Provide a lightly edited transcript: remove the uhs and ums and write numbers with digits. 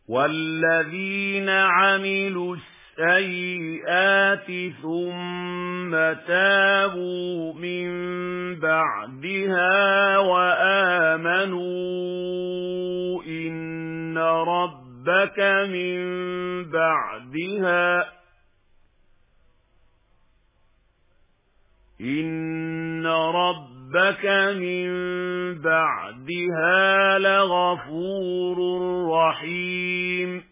وَالَّذِينَ عَمِلُوا السَّيِّئَاتِ ثُمَّ تَابُوا مِن بَعْدِهَا وَآمَنُوا إِنَّ رَبَّكَ مِن بَعْدِهَا لَغَفُورٌ رَّحِيمٌ